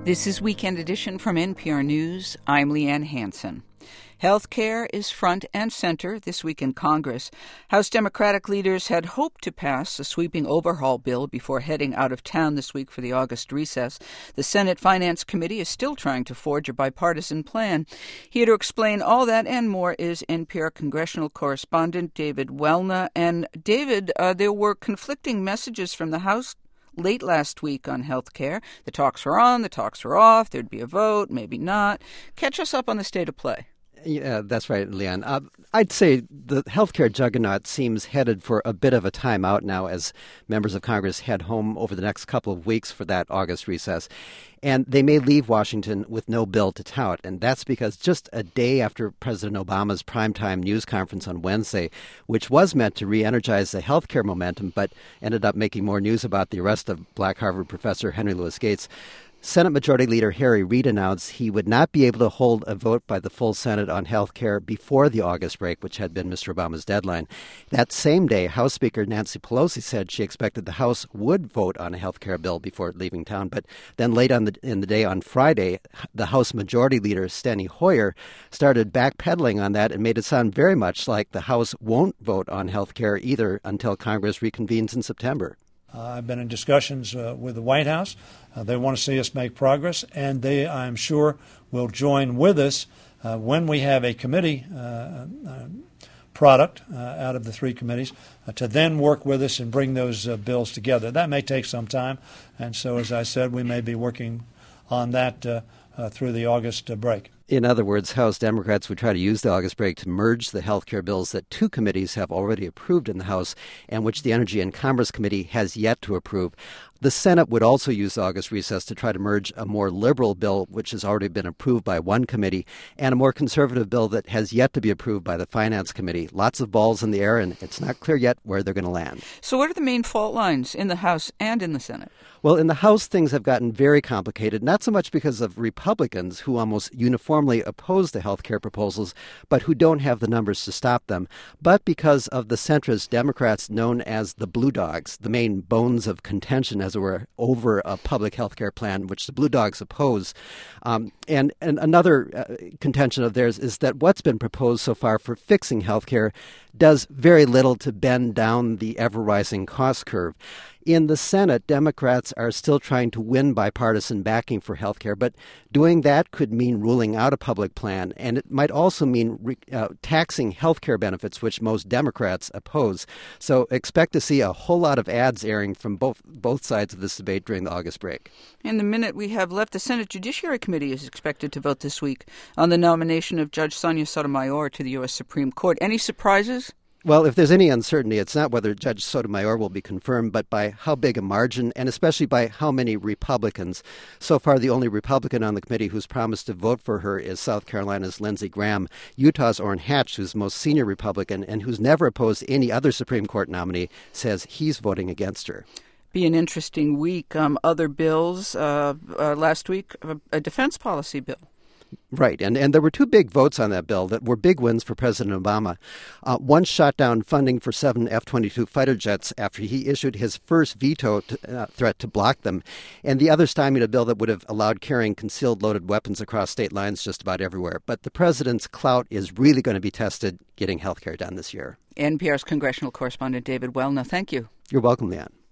This is Weekend Edition from NPR News. I'm Leanne Hansen. Health care is front and center this week in Congress. House Democratic leaders had hoped to pass a sweeping overhaul bill before heading out of town this week for the August recess. The Senate Finance Committee is still trying to forge a bipartisan plan. Here to explain all that and more is NPR congressional correspondent David Welna. And David, there were conflicting messages from the House late last week on health care. The talks were on, the talks were off, there'd be a vote, maybe not. Catch us up on the state of play. Yeah, that's right, Leanne. I'd say the healthcare juggernaut seems headed for a bit of a timeout now as members of Congress head home over the next couple of weeks for that August recess. And they may leave Washington with no bill to tout. And that's because just a day after President Obama's primetime news conference on Wednesday, which was meant to re-energize the healthcare momentum, but ended up making more news about the arrest of Black Harvard professor Henry Louis Gates, Senate Majority Leader Harry Reid announced he would not be able to hold a vote by the full Senate on health care before the August break, which had been Mr. Obama's deadline. That same day, House Speaker Nancy Pelosi said she expected the House would vote on a health care bill before leaving town. But then late in the day on Friday, the House Majority Leader, Steny Hoyer, started backpedaling on that and made it sound very much like the House won't vote on health care either until Congress reconvenes in September. I've been in discussions with the White House. They want to see us make progress, and they, I'm sure, will join with us when we have a committee product out of the three committees to then work with us and bring those bills together. That may take some time, and so, as I said, we may be working on that through the August break. In other words, House Democrats would try to use the August break to merge the health care bills that two committees have already approved in the House and which the Energy and Commerce Committee has yet to approve. The Senate would also use the August recess to try to merge a more liberal bill, which has already been approved by one committee, and a more conservative bill that has yet to be approved by the Finance Committee. Lots of balls in the air, and it's not clear yet where they're going to land. So what are the main fault lines in the House and in the Senate? Well, in the House, things have gotten very complicated, not so much because of Republicans who almost uniformly oppose the health care proposals, but who don't have the numbers to stop them, but because of the centrist Democrats known as the Blue Dogs, the main bones of contention, as it were, over a public health care plan, which the Blue Dogs oppose. And another contention of theirs is that what's been proposed so far for fixing health care does very little to bend down the ever-rising cost curve. In the Senate, Democrats are still trying to win bipartisan backing for health care, but doing that could mean ruling out a public plan, and it might also mean taxing health care benefits, which most Democrats oppose. So expect to see a whole lot of ads airing from both sides of this debate during the August break. In the minute we have left, the Senate Judiciary Committee is expected to vote this week on the nomination of Judge Sonia Sotomayor to the U.S. Supreme Court. Any surprises? Well, if there's any uncertainty, it's not whether Judge Sotomayor will be confirmed, but by how big a margin, and especially by how many Republicans. So far, the only Republican on the committee who's promised to vote for her is South Carolina's Lindsey Graham. Utah's Orrin Hatch, who's the most senior Republican and who's never opposed any other Supreme Court nominee, says he's voting against her. Be an interesting week. Other bills last week, a defense policy bill. Right, and there were two big votes on that bill that were big wins for President Obama. One shot down funding for 7 F-22 fighter jets after he issued his first veto threat to block them, and the other stymied a bill that would have allowed carrying concealed loaded weapons across state lines just about everywhere. But the president's clout is really going to be tested getting health care done this year. NPR's congressional correspondent David Welna, thank you. You're welcome, Leanne.